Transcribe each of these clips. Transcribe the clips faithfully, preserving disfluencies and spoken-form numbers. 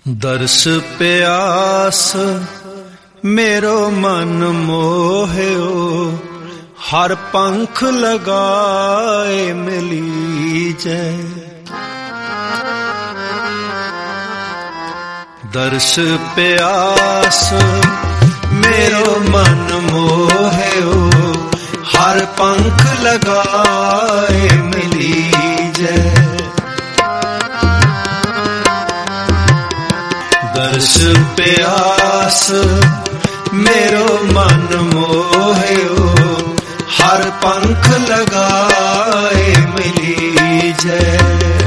दर्श प्यास मेरो मन मोह्यो, हर पंख लगाए मिली जय। दर्श प्यास मेरो मन मोह्यो, हर पंख लगाए मिली जय। दर्श प्यास मेरो मन मोह्यो, हर पंख लगाए मिली जय।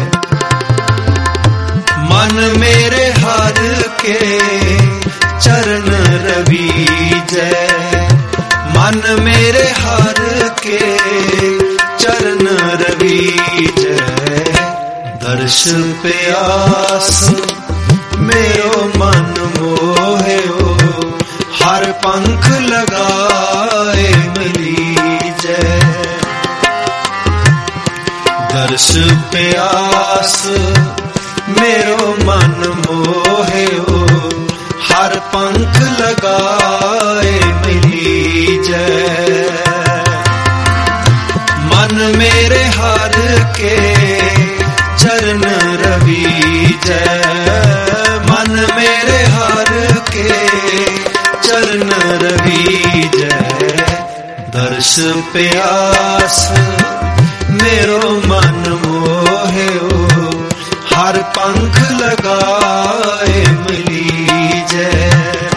मन मेरे हर के चरण रवि जय। मन मेरे हर के चरण रवि जय। दर्श प्यास मेरो मन मोह्यो, हर पंख लगाए मिली जय। दर्श प्यास मेरो मन मोह्यो, हर पंख लगाए मिली जय। मन मेरे हर के चरण रवि जय। मन मेरे हर के चरण रवि जय। दर्श प्यास मेरो मन मोह्यो, हर पंख लगाए मिली जय।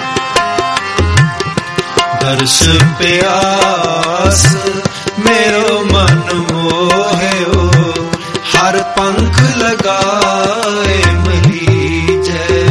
दर्श प्यास मेरो मन मोह्यो, हर पंख लगाए मिली जय।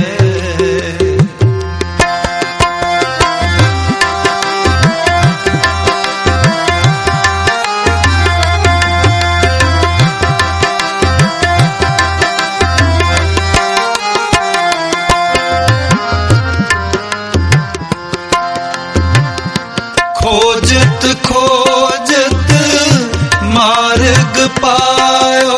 खोजत खोजत मार्ग पायो,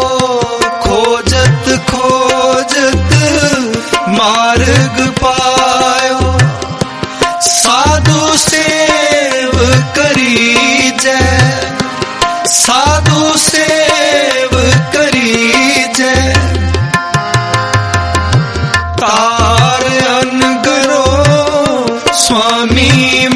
खोजत खोजत मार्ग पायो। साधु सेव करी जय। साधु सेव करी जय। तार अनगरो स्वामी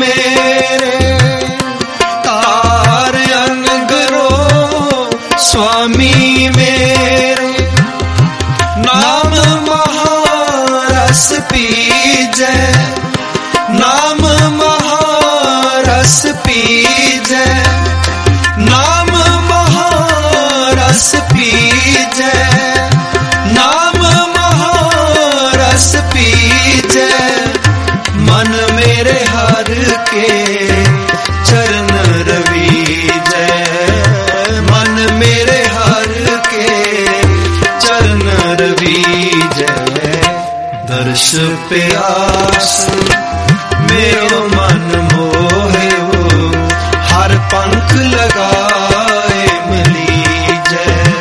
स्वामी मेरे। नाम महारस पी जय। नाम महारस पी जय। नाम महारस पी जय। नाम महारस पी जय। मन मेरे हर के चरण रवि जय। मन मेरे हर के चरण रवि जय। दर्श प्यास मेरो मन मोह्यो, हर पंख लगाए मिली जय।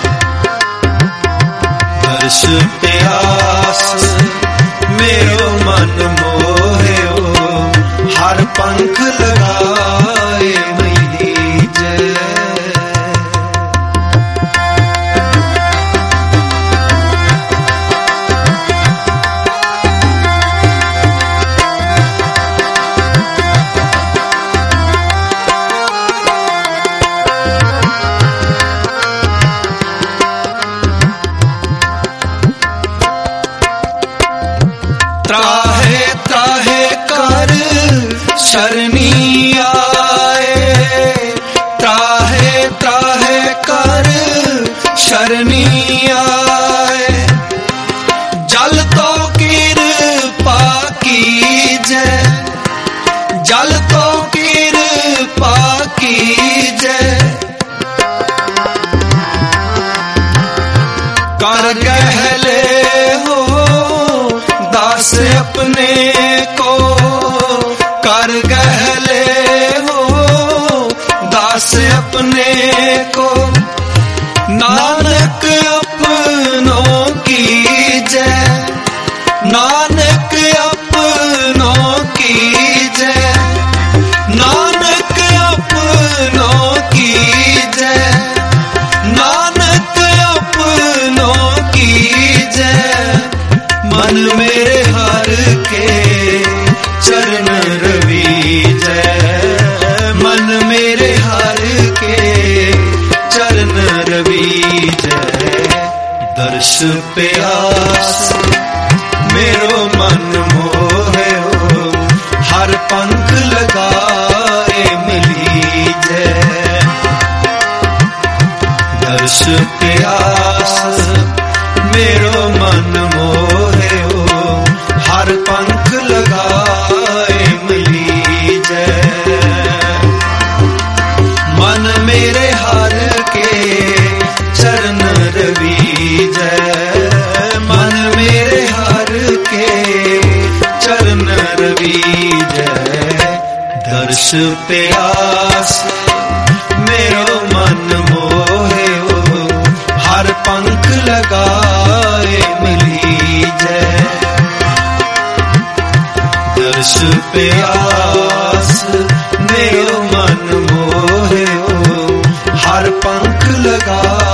दर्श प्यास मेरो मन मोह्यो, हर पंख लगाए मिली जय। त्राहे त्राहे कर शरणी आए। त्राहे त्राहे कर शरणी आए। जल तो कृपा की जय। जल तो कृपा की जय। कर गहले हो दास अपने को। कर गहले हो दास अपने को। नानक अपनों की जय। मेरे हर के चरण रवीजै। दर्श प्यास मेरो मन मोहे हो, हर पंख लगाए मिली जय। दर्श प्यास मेरो मन मोहे हो, हर पंख लगाए मिली जय। मन मेरे हर के चरण रवीजै। मन मेरे हर के चरण रवीजै। दर्श प्यास मेरो मन मोहे हो, हर पंख लगाए मिली जय। दर्श प्यास मेरो मन मोहे हो, हर पंख लगा